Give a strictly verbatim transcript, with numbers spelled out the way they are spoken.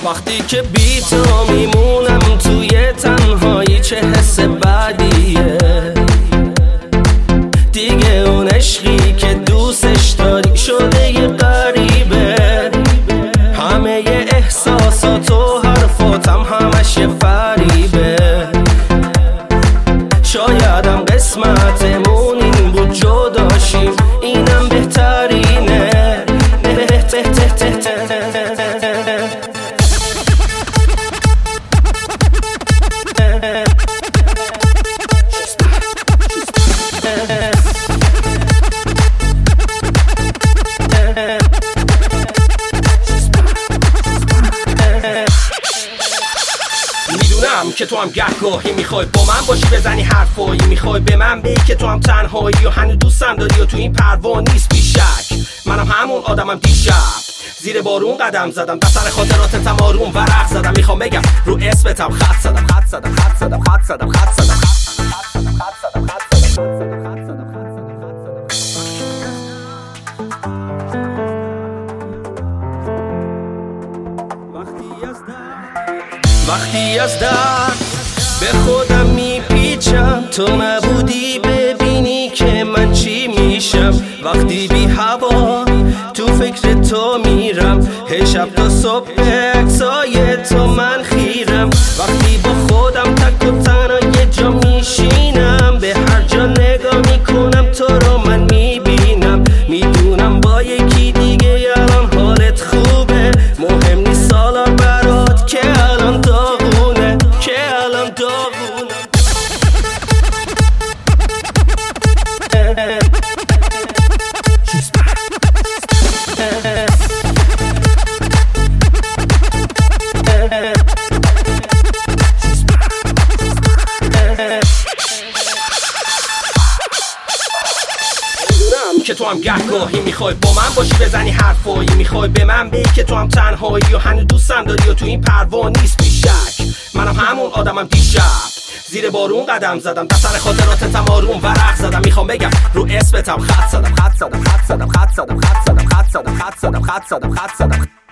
وقتی که بی تو میمونم توی تنهایی چه حس بدیه دیگه اون عشقی که دوستش داری شده یه غریبه همه ی احساسات و حرفاتم همش یه فریبه شایدم قسمتمون این بود جداشیم اینم بهترینه میدونم که تو هم گهگاهی میخوای با من باشی بزنی حرفایی میخوای به من بگی که تو هم تنهایی و هنوز دوستم داری و تو این پروا نیست بیشک منم همون آدمم دیشب زیر بارون قدم زدم دفتر خاطراتم آروم ورق زدم میخوام بگم رو اسمتم خط زدم خط زدم خط زدم خط زدم خط زدم خط زدم خط زدم خط زدم وقتی از درد به خودم میپیچم تو نبودی ببینی که من چی میشم وقتی بی هوا تو فکر تو میرم هی شب تا صبح عکسای تو من خیرم وقتی با خودم تک و تنها یه جا میشینم به هر جا نگاه میکنم تو رو من میبینم میدونم با یکی دیگه الان حالت خوبه مهم نیست سالار برات که الان داغونه که الان داغونه که تو هم گهگاهی میخوای با من باشی بزنی حرفایی میخوای به من بگی که تو هم تنهایی و هنوز دوستم داری و تو این پروا نیست بیشک منم همون آدمم دیشب زیر بارون قدم زدم دفتر خاطراتم آروم ورق زدم میخوام بگم رو اسمتم خط زدم خط زدم خط زدم خط زدم خط زدم خط زدم خط زدم خط زدم خط زدم